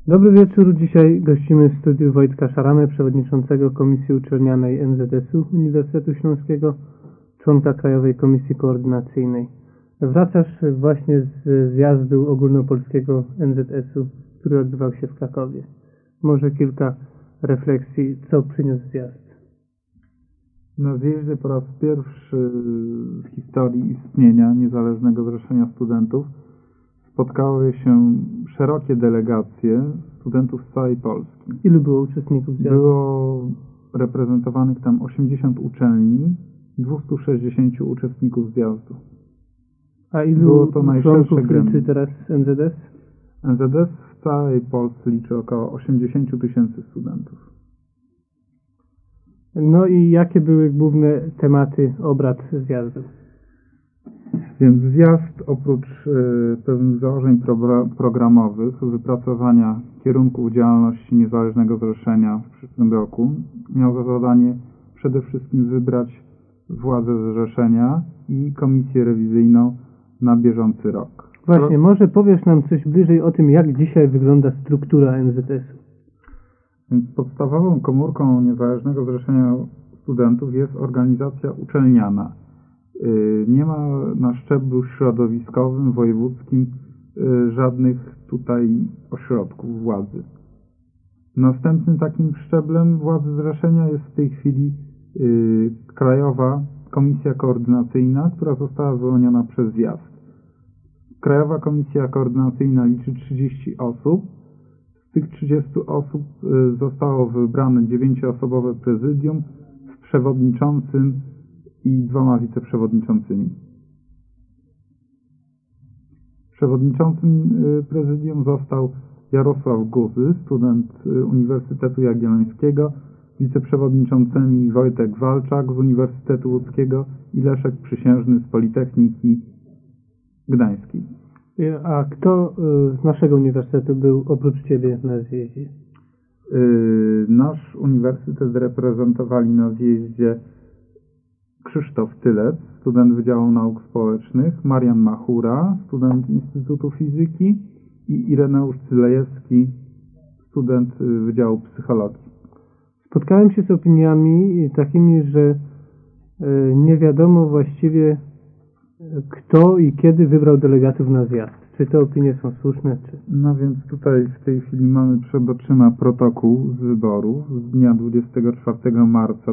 Dobry wieczór. Dzisiaj gościmy w studiu Wojtka Szaramę, przewodniczącego Komisji Uczelnianej NZS-u Uniwersytetu Śląskiego, członka Krajowej Komisji Koordynacyjnej. Wracasz właśnie z zjazdu ogólnopolskiego NZS-u, który odbywał się w Krakowie. Może kilka refleksji, co przyniósł zjazd? Na zjeździe po raz pierwszy w historii istnienia Niezależnego Zrzeszenia Studentów spotkały się szerokie delegacje studentów z całej Polski. Ilu było uczestników zjazdu? Było reprezentowanych tam 80 uczelni, 260 uczestników zjazdu. A ilu było to najszersze członków liczy teraz NZS? NZS w całej Polsce liczy około 80 000 studentów. No i jakie były główne tematy obrad zjazdu? Więc zjazd oprócz pewnych założeń programowych, wypracowania kierunków działalności Niezależnego Zrzeszenia w przyszłym roku, miał za zadanie przede wszystkim wybrać władzę zrzeszenia i komisję rewizyjną na bieżący rok. Właśnie, może powiesz nam coś bliżej o tym, jak dzisiaj wygląda struktura NZS-u? Więc podstawową komórką Niezależnego Zrzeszenia Studentów jest organizacja uczelniana. Nie ma na szczeblu środowiskowym, wojewódzkim żadnych tutaj ośrodków władzy. Następnym takim szczeblem władzy zrzeszenia jest w tej chwili Krajowa Komisja Koordynacyjna, która została wyłoniona przez zjazd. Krajowa Komisja Koordynacyjna liczy 30 osób. Z tych 30 osób zostało wybrane 9-osobowe prezydium z przewodniczącym i 2 wiceprzewodniczącymi. Przewodniczącym prezydium został Jarosław Guzy, student Uniwersytetu Jagiellońskiego, wiceprzewodniczącymi Wojtek Walczak z Uniwersytetu Łódzkiego i Leszek Przysiężny z Politechniki Gdańskiej. A kto z naszego uniwersytetu był oprócz Ciebie na zjeździe? Nasz uniwersytet reprezentowali na zjeździe Krzysztof Tylec, student Wydziału Nauk Społecznych, Marian Machura, student Instytutu Fizyki i Ireneusz Cylejewski, student Wydziału Psychologii. Spotkałem się z opiniami takimi, że nie wiadomo właściwie kto i kiedy wybrał delegatów na zjazd. Czy te opinie są słuszne? No więc tutaj w tej chwili mamy przed oczyma protokół z wyborów z dnia 24 marca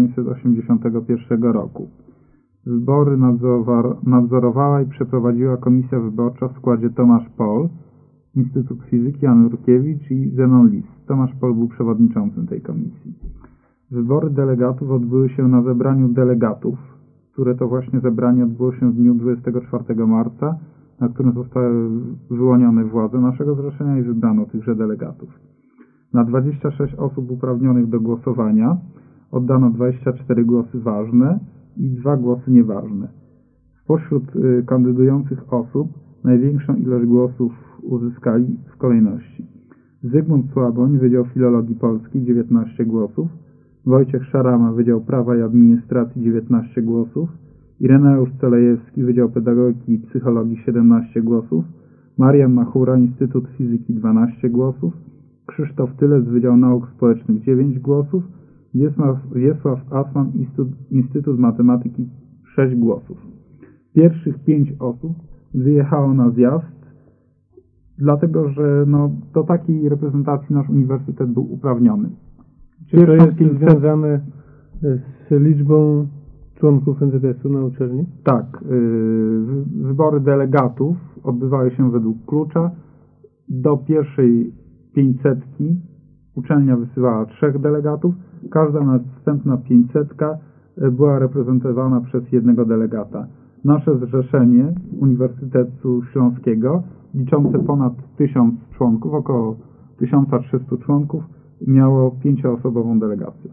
1981 roku. Wybory nadzorowała i przeprowadziła komisja wyborcza w składzie Tomasz Pol, Instytut Fizyki Jan Rutkiewicz i Zenon Lis. Tomasz Pol był przewodniczącym tej komisji. Wybory delegatów odbyły się na zebraniu delegatów, które to właśnie zebranie odbyło się w dniu 24 marca, na którym zostały wyłonione władze naszego zrzeszenia i wybrano tychże delegatów. Na 26 osób uprawnionych do głosowania oddano 24 głosy ważne i 2 głosy nieważne. Spośród kandydujących osób największą ilość głosów uzyskali w kolejności: Zygmunt Słaboń, Wydział Filologii Polskiej, 19 głosów, Wojciech Szarama, Wydział Prawa i Administracji, 19 głosów, Ireneusz Celejewski, Wydział Pedagogiki i Psychologii, 17 głosów, Marian Machura, Instytut Fizyki, 12 głosów, Krzysztof Tylec, Wydział Nauk Społecznych, 9 głosów, Wiesław Asman, Instytut Matematyki, 6 głosów. Pierwszych 5 osób wyjechało na zjazd, dlatego że do takiej reprezentacji nasz uniwersytet był uprawniony. Czy to jest związane z liczbą członków NZS-u na uczelni? Tak. Wybory delegatów odbywały się według klucza. Do pierwszej 500 uczelnia wysyłała 3 delegatów. Każda następna 500 była reprezentowana przez 1 delegata. Nasze zrzeszenie Uniwersytetu Śląskiego, liczące ponad 1000 członków, około 1300 członków, miało 5-osobową delegację.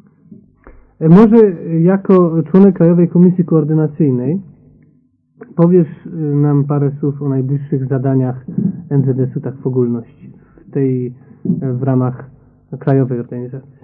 Może jako członek Krajowej Komisji Koordynacyjnej powiesz nam parę słów o najbliższych zadaniach NZS-u tak w ogólności, w ramach krajowej organizacji.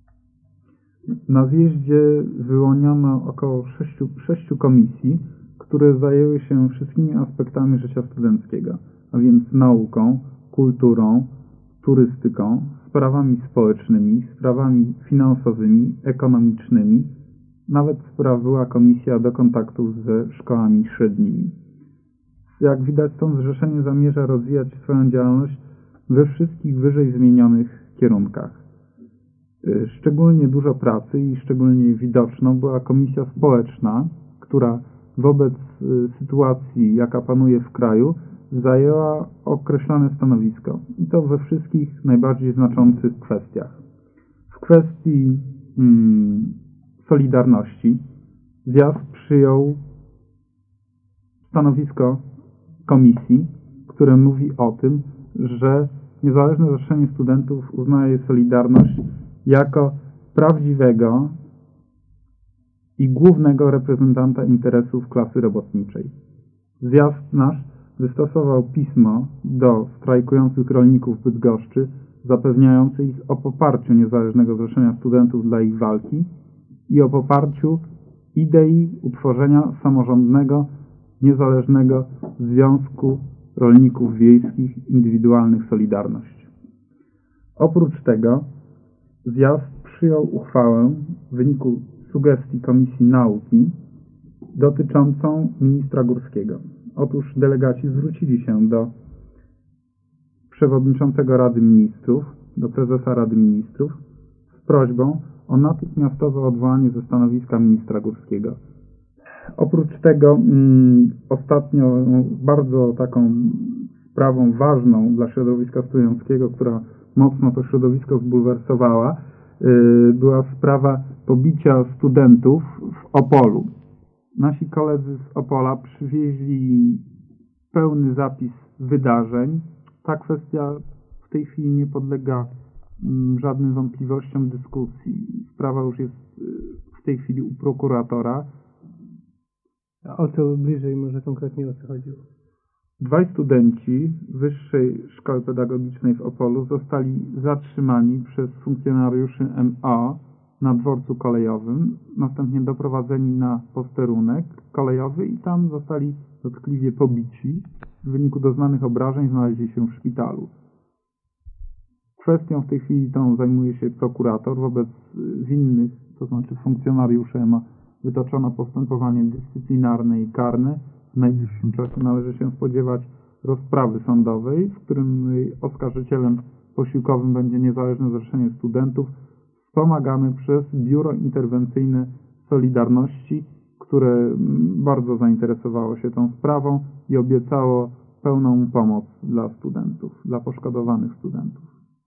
Na zjeździe wyłoniono około 6 komisji, które zajęły się wszystkimi aspektami życia studenckiego, a więc nauką, kulturą, turystyką, sprawami społecznymi, sprawami finansowymi, ekonomicznymi. Nawet sprawiła komisja do kontaktów ze szkołami średnimi. Jak widać, to zrzeszenie zamierza rozwijać swoją działalność we wszystkich wyżej wymienionych kierunkach. Szczególnie dużo pracy i szczególnie widoczną była komisja społeczna, która wobec sytuacji, jaka panuje w kraju, zajęła określone stanowisko. I to we wszystkich najbardziej znaczących kwestiach. W kwestii Solidarności zjazd przyjął stanowisko komisji, które mówi o tym, że Niezależne Zrzeszenie Studentów uznaje Solidarność jako prawdziwego i głównego reprezentanta interesów klasy robotniczej. Zjazd nasz wystosował pismo do strajkujących rolników Bydgoszczy, zapewniające ich o poparciu Niezależnego Zrzeszenia Studentów dla ich walki i o poparciu idei utworzenia samorządnego, niezależnego Związku Rolników Wiejskich Indywidualnych Solidarność. Oprócz tego zjazd przyjął uchwałę w wyniku sugestii Komisji Nauki dotyczącą ministra Górskiego. Otóż delegaci zwrócili się do przewodniczącego Rady Ministrów, do prezesa Rady Ministrów z prośbą o natychmiastowe odwołanie ze stanowiska ministra Górskiego. Oprócz tego ostatnio bardzo taką sprawą ważną dla środowiska studenckiego, która mocno to środowisko zbulwersowała, była sprawa pobicia studentów w Opolu. Nasi koledzy z Opola przywieźli pełny zapis wydarzeń. Ta kwestia w tej chwili nie podlega żadnym wątpliwościom, dyskusji. Sprawa już jest w tej chwili u prokuratora. A o co bliżej, może konkretnie o co chodziło? Dwaj studenci Wyższej Szkoły Pedagogicznej w Opolu zostali zatrzymani przez funkcjonariuszy MO na dworcu kolejowym, następnie doprowadzeni na posterunek kolejowy i tam zostali dotkliwie pobici. W wyniku doznanych obrażeń znaleźli się w szpitalu. Kwestią w tej chwili tą zajmuje się prokurator. Wobec winnych, to znaczy funkcjonariuszy MO, wytoczono postępowanie dyscyplinarne i karne. W najbliższym czasie należy się spodziewać rozprawy sądowej, w którym oskarżycielem posiłkowym będzie Niezależne Zrzeszenie Studentów, wspomagane przez Biuro Interwencyjne Solidarności, które bardzo zainteresowało się tą sprawą i obiecało pełną pomoc dla studentów, dla poszkodowanych studentów.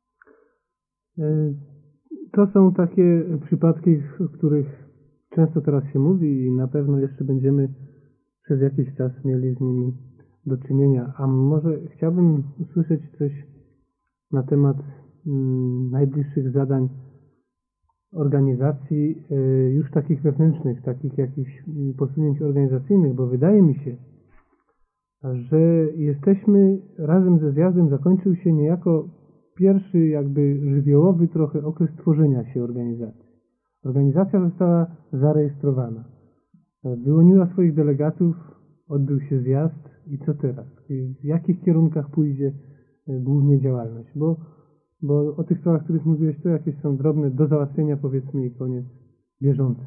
To są takie przypadki, o których często teraz się mówi i na pewno jeszcze będziemy przez jakiś czas mieli z nimi do czynienia. A może chciałbym usłyszeć coś na temat najbliższych zadań organizacji już takich wewnętrznych, takich jakichś posunięć organizacyjnych, bo wydaje mi się, że jesteśmy razem ze zjazdem, zakończył się niejako pierwszy jakby żywiołowy trochę okres tworzenia się organizacji. Organizacja została zarejestrowana, wyłoniła swoich delegatów, odbył się zjazd i co teraz? W jakich kierunkach pójdzie głównie działalność? Bo o tych sprawach, o których mówiłeś, to jakieś są drobne do załatwienia, powiedzmy, i koniec bieżące.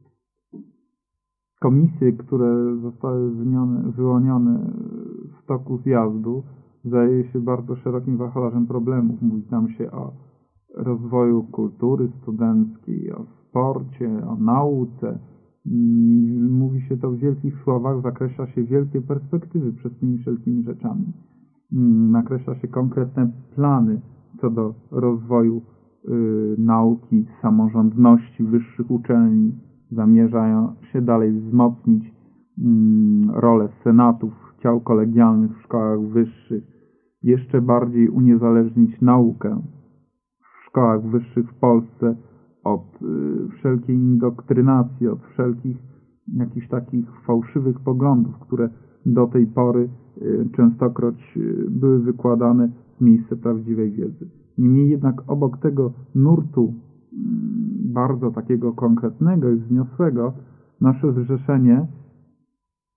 Komisje, które zostały wyłonione w toku zjazdu, zajęły się bardzo szerokim wachlarzem problemów. Mówi tam się o rozwoju kultury studenckiej, o sporcie, o nauce. Mówi się to w wielkich słowach, zakreśla się wielkie perspektywy przed tymi wszelkimi rzeczami. Nakreśla się konkretne plany co do rozwoju nauki, samorządności wyższych uczelni. Zamierzają się dalej wzmocnić rolę senatów, ciał kolegialnych w szkołach wyższych, jeszcze bardziej uniezależnić naukę w szkołach wyższych w Polsce od wszelkiej indoktrynacji, od wszelkich jakichś takich fałszywych poglądów, które do tej pory częstokroć były wykładane w miejsce prawdziwej wiedzy. Niemniej jednak obok tego nurtu bardzo takiego konkretnego i wzniosłego, nasze zrzeszenie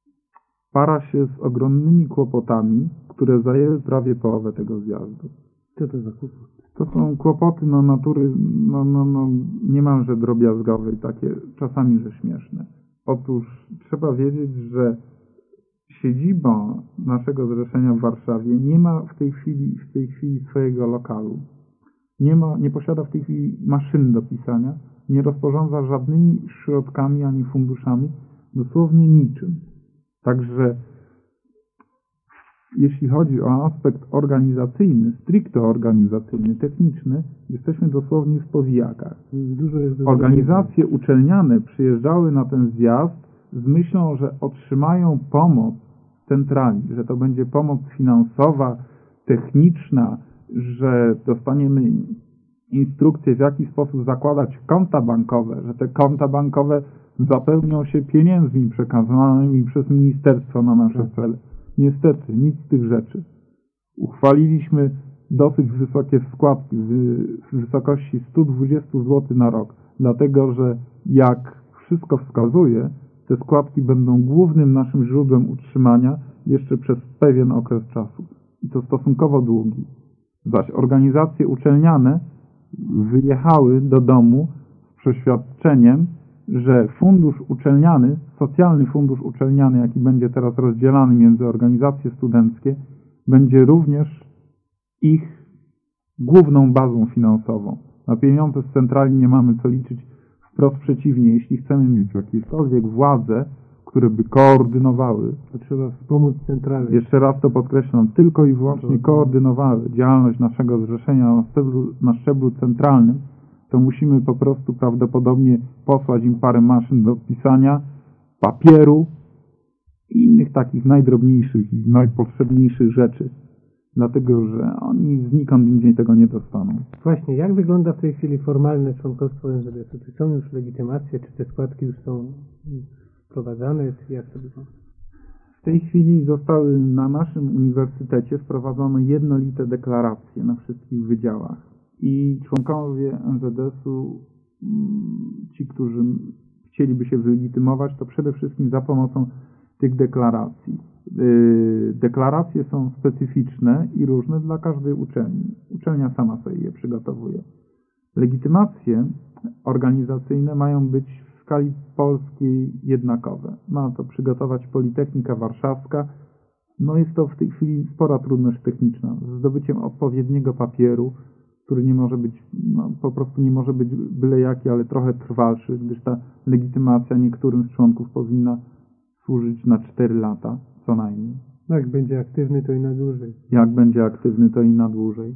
para się z ogromnymi kłopotami, które zajęły prawie połowę tego zjazdu. Co to za kłopot? To są kłopoty natury niemalże drobiazgowej, takie czasami, że śmieszne. Otóż trzeba wiedzieć, że siedziba naszego zrzeszenia w Warszawie nie ma w tej chwili swojego lokalu. Nie posiada w tej chwili maszyn do pisania, nie rozporządza żadnymi środkami ani funduszami, dosłownie niczym. Także jeśli chodzi o aspekt organizacyjny, stricte organizacyjny, techniczny, jesteśmy dosłownie w powijakach. Organizacje uczelniane przyjeżdżały na ten zjazd z myślą, że otrzymają pomoc centrali, że to będzie pomoc finansowa, techniczna, że dostaniemy instrukcje, w jaki sposób zakładać konta bankowe, że te konta bankowe zapełnią się pieniędzmi przekazanymi przez ministerstwo na nasze cele. Niestety, nic z tych rzeczy. Uchwaliliśmy dosyć wysokie składki w wysokości 120 zł na rok, dlatego że jak wszystko wskazuje, te składki będą głównym naszym źródłem utrzymania jeszcze przez pewien okres czasu. I to stosunkowo długi. Zaś organizacje uczelniane wyjechały do domu z przeświadczeniem, że fundusz uczelniany, socjalny fundusz uczelniany, jaki będzie teraz rozdzielany między organizacje studenckie, będzie również ich główną bazą finansową. Na pieniądze z centrali nie mamy co liczyć, wprost przeciwnie, jeśli chcemy mieć jakiekolwiek władze, które by koordynowały, to trzeba wspomóc centralnie. Jeszcze raz to podkreślam, tylko i wyłącznie koordynowały działalność naszego zrzeszenia na szczeblu centralnym, to musimy po prostu prawdopodobnie posłać im parę maszyn do pisania, papieru i innych takich najdrobniejszych i najpotrzebniejszych rzeczy. Dlatego, że oni znikąd indziej tego nie dostaną. Właśnie, jak wygląda w tej chwili formalne członkostwo NZS-u? Czy są już legitymacje, czy te składki już są wprowadzane, czy jak to wygląda? W tej chwili zostały na naszym uniwersytecie wprowadzone jednolite deklaracje na wszystkich wydziałach. I członkowie NZS-u, ci, którzy chcieliby się wylegitymować, to przede wszystkim za pomocą tych deklaracji. Deklaracje są specyficzne i różne dla każdej uczelni. Uczelnia sama sobie je przygotowuje. Legitymacje organizacyjne mają być w skali polskiej jednakowe. Ma to przygotować Politechnika Warszawska. Jest to w tej chwili spora trudność techniczna. Z zdobyciem odpowiedniego papieru, który nie może być, po prostu nie może być byle jaki, ale trochę trwalszy, gdyż ta legitymacja niektórym z członków powinna służyć na 4 lata, co najmniej. Jak będzie aktywny, to i na dłużej. Jak będzie aktywny, to i na dłużej.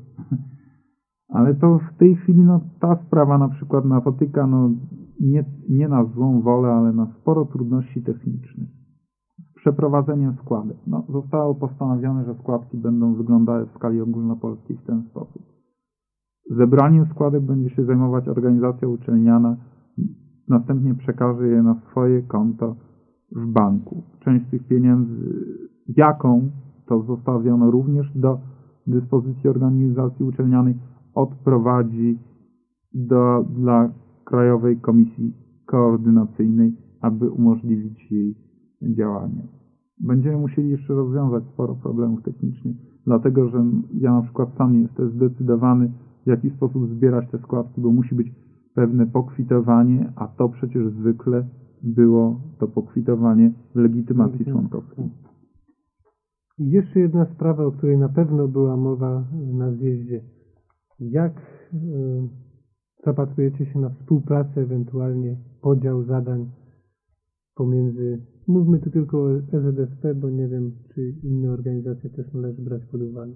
Ale to w tej chwili, ta sprawa na przykład napotyka, nie na złą wolę, ale na sporo trudności technicznych. Z przeprowadzeniem składek. Zostało postanowione, że składki będą wyglądały w skali ogólnopolskiej w ten sposób. Zebraniem składek będzie się zajmować organizacja uczelniana, następnie przekaże je na swoje konto w banku. Część tych pieniędzy, jaką to zostawiono również do dyspozycji organizacji uczelnianej, odprowadzi dla Krajowej Komisji Koordynacyjnej, aby umożliwić jej działanie. Będziemy musieli jeszcze rozwiązać sporo problemów technicznych, dlatego że ja na przykład sam nie jestem zdecydowany, w jaki sposób zbierać te składki, bo musi być pewne pokwitowanie, a to przecież zwykle było to pokwitowanie w legitymacji członkowskiej. I jeszcze jedna sprawa, o której na pewno była mowa na zjeździe. Jak zapatrujecie się na współpracę, ewentualnie podział zadań pomiędzy, mówmy tu tylko o EZSP, bo nie wiem, czy inne organizacje też należy brać pod uwagę.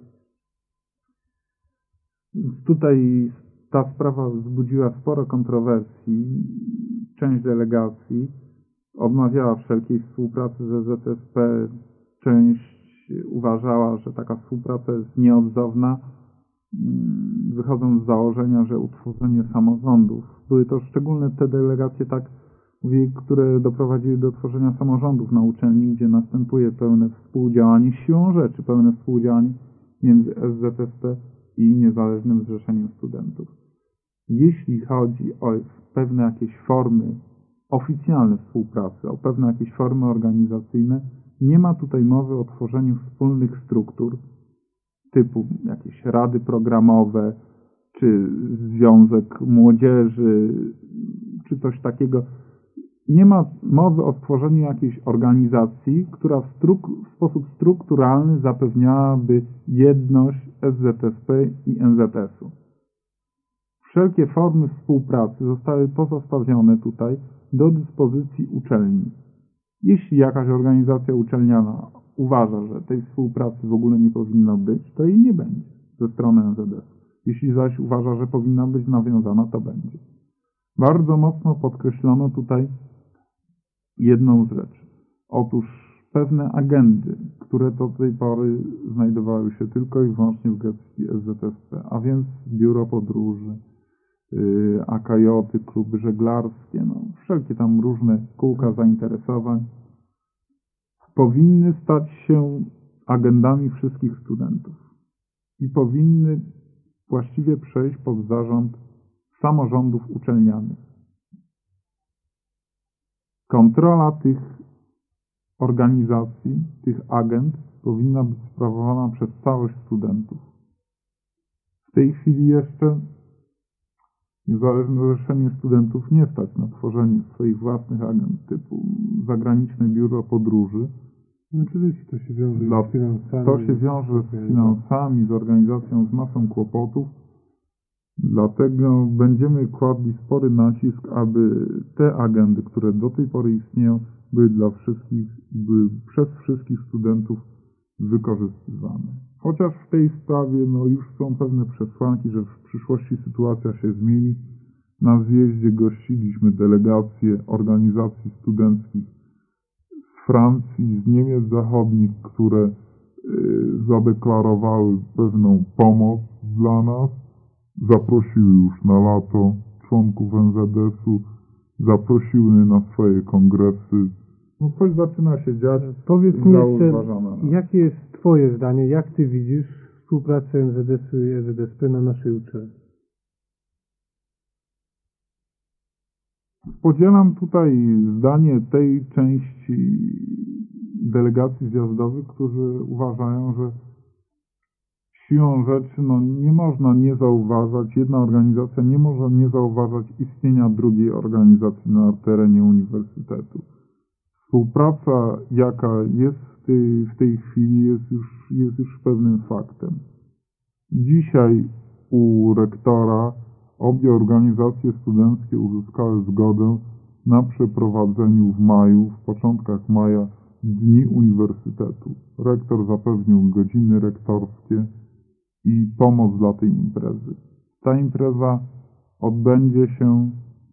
Tutaj ta sprawa wzbudziła sporo kontrowersji. Część delegacji odmawiała wszelkiej współpracy z EZSP. Część uważała, że taka współpraca jest nieodzowna, wychodząc z założenia, że utworzenie samorządów. Były to szczególne te delegacje, które doprowadziły do tworzenia samorządów na uczelni, gdzie następuje pełne współdziałanie, siłą rzeczy pełne współdziałanie między SZSP i Niezależnym Zrzeszeniem Studentów. Jeśli chodzi o pewne jakieś formy oficjalne współpracy, o pewne jakieś formy organizacyjne, nie ma tutaj mowy o tworzeniu wspólnych struktur, typu jakieś rady programowe, czy Związek Młodzieży, czy coś takiego. Nie ma mowy o stworzeniu jakiejś organizacji, która w sposób strukturalny zapewniałaby jedność SZSP i NZS-u. Wszelkie formy współpracy zostały pozostawione tutaj do dyspozycji uczelni. Jeśli jakaś organizacja uczelniana uważa, że tej współpracy w ogóle nie powinno być, to jej nie będzie ze strony NZS. Jeśli zaś uważa, że powinna być nawiązana, to będzie. Bardzo mocno podkreślono tutaj jedną rzecz. Otóż pewne agendy, które do tej pory znajdowały się tylko i wyłącznie w gestii SZSP, a więc biuro podróży, AKJ, kluby żeglarskie, wszelkie tam różne kółka zainteresowań, powinny stać się agendami wszystkich studentów i powinny właściwie przejść pod zarząd samorządów uczelnianych. Kontrola tych organizacji, tych agend powinna być sprawowana przez całość studentów. W tej chwili jeszcze Niezależne Zrzeszenie Studentów nie stać na tworzenie swoich własnych agent typu zagraniczne biuro podróży. Oczywiście to się wiąże z finansami. To się wiąże z finansami, z organizacją, z masą kłopotów. Dlatego będziemy kładli spory nacisk, aby te agendy, które do tej pory istnieją, były przez wszystkich studentów wykorzystywane. Chociaż w tej sprawie już są pewne przesłanki, że w przyszłości sytuacja się zmieni. Na zjeździe gościliśmy delegacje organizacji studenckich z Francji, z Niemiec Zachodnich, które zadeklarowały pewną pomoc dla nas. Zaprosiły już na lato członków NZS-u, zaprosiły na swoje kongresy. Coś zaczyna się dziać. Powiedz mi jeszcze, jakie jest Twoje zdanie, jak Ty widzisz współpracę NZS-u i SZSP na naszej uczelni? Podzielam tutaj zdanie tej części delegacji zjazdowych, którzy uważają, że siłą rzeczy nie można nie zauważać, jedna organizacja nie może nie zauważać istnienia drugiej organizacji na terenie uniwersytetu. Współpraca, jaka jest w tej chwili, jest już pewnym faktem. Dzisiaj u rektora obie organizacje studenckie uzyskały zgodę na przeprowadzeniu w początkach maja, Dni Uniwersytetu. Rektor zapewnił godziny rektorskie i pomoc dla tej imprezy. Ta impreza odbędzie się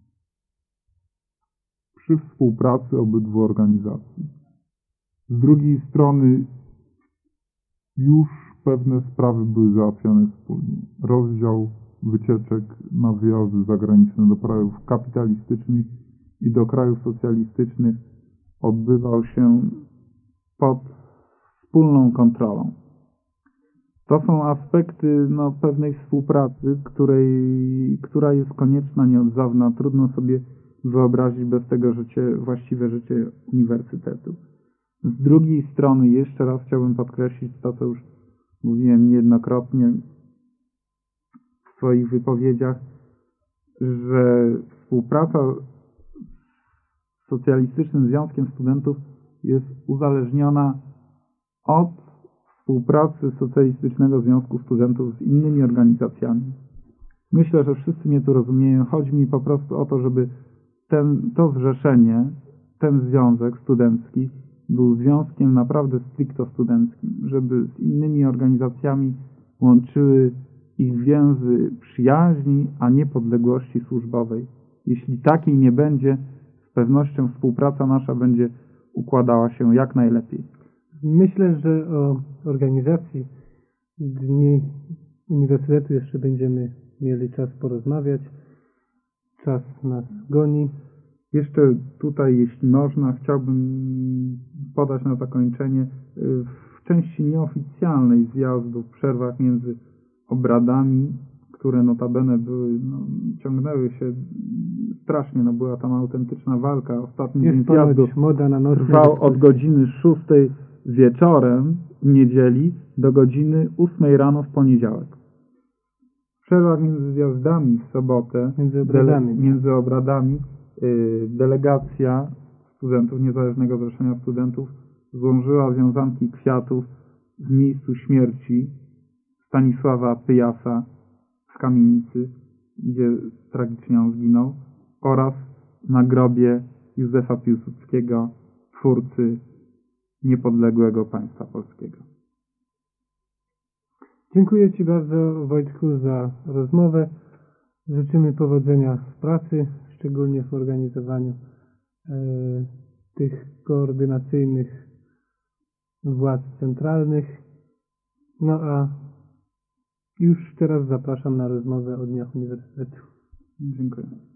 przy współpracy obydwu organizacji. Z drugiej strony już pewne sprawy były załatwione wspólnie. Rozdział wycieczek na wyjazdy zagraniczne do krajów kapitalistycznych i do krajów socjalistycznych odbywał się pod wspólną kontrolą. To są aspekty pewnej współpracy, która jest konieczna nie od dawna. Trudno sobie wyobrazić bez tego właściwe życie uniwersytetu. Z drugiej strony, jeszcze raz chciałbym podkreślić to, co już mówiłem niejednokrotnie w swoich wypowiedziach, że współpraca z Socjalistycznym Związkiem Studentów jest uzależniona od współpracy Socjalistycznego Związku Studentów z innymi organizacjami. Myślę, że wszyscy mnie tu rozumieją. Chodzi mi po prostu o to, żeby to zrzeszenie, ten związek studencki był związkiem naprawdę stricto studenckim, żeby z innymi organizacjami łączyły ich więzy przyjaźni, a nie podległości służbowej. Jeśli takiej nie będzie, z pewnością współpraca nasza będzie układała się jak najlepiej. Myślę, że o organizacji Dni Uniwersytetu jeszcze będziemy mieli czas porozmawiać. Czas nas goni. Jeszcze tutaj, jeśli można, chciałbym podać na zakończenie w części nieoficjalnej zjazdu, w przerwach między obradami, które notabene ciągnęły się strasznie, była tam autentyczna walka. Ostatni dzień zjazdu moda na trwał od godziny 6 wieczorem niedzieli do godziny 8 rano w poniedziałek. W przerwach między zjazdami w sobotę, między obradami, delegacja studentów Niezależnego Zrzeszenia Studentów złożyła wiązanki kwiatów w miejscu śmierci Stanisława Pyjasa w kamienicy, gdzie tragicznie on zginął, oraz na grobie Józefa Piłsudskiego, twórcy niepodległego państwa polskiego. Dziękuję Ci bardzo, Wojtku, za rozmowę. Życzymy powodzenia w pracy, szczególnie w organizowaniu tych koordynacyjnych władz centralnych. No a już teraz zapraszam na rozmowę o Dniach Uniwersytetu. Dziękuję.